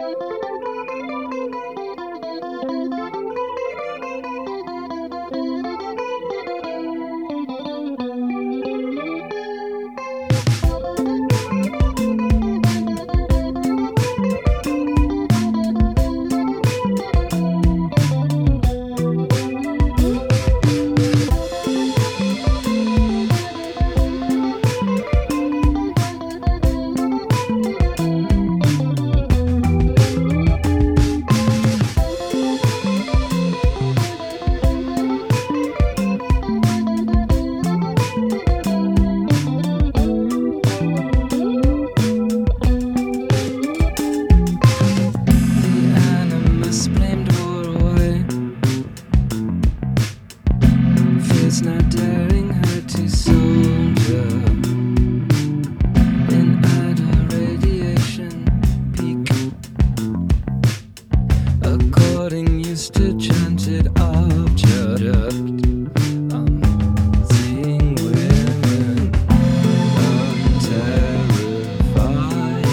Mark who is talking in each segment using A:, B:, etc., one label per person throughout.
A: Not daring her to soldier in idle radiation peak, according used to chanted object. Seeing women unterrified,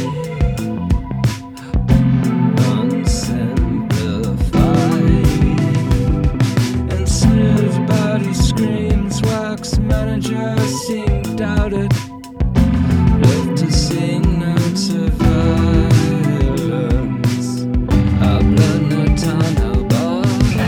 A: unsimplified, and smooth body screams. Wax managers seem doubted, love to sing notes of violence. Habla no tan albor.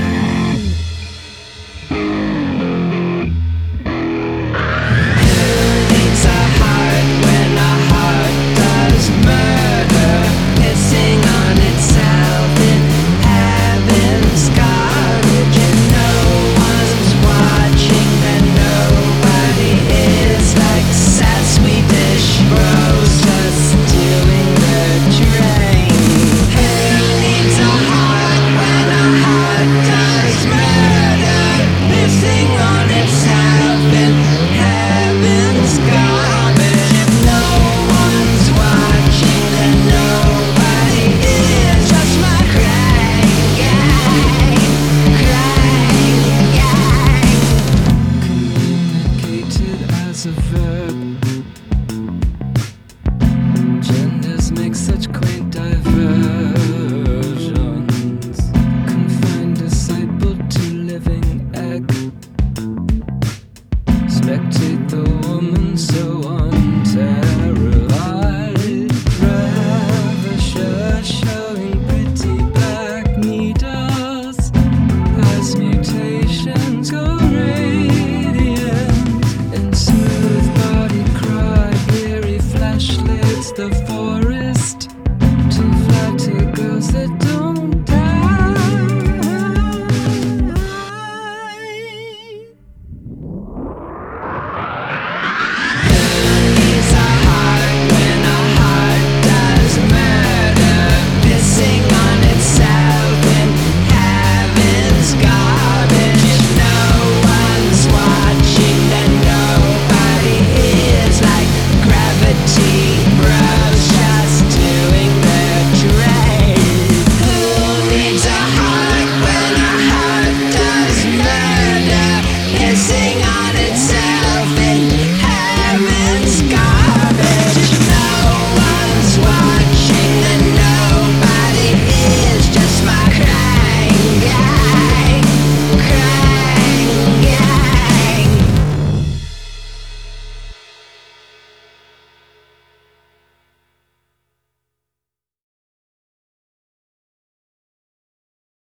A: Who needs a heart when a heart does murder, pissing on itself in heaven's garbage, and no one's watching, and nobody is like sad Swedish bros just doing the drain. Who needs a heart when a heart does murder, pissing on itself in heaven's garbage, if no one's watching, then nobody is just my crying gang, crying gang. Communicated as a verb, genders make such quaint diversions. Confined disciple to living egg, spectate the woman so unterrified, ravisher showing pretty black needles as mutations go radiant, in smooth body cry, weary flashlights, the forest, too flat to girls that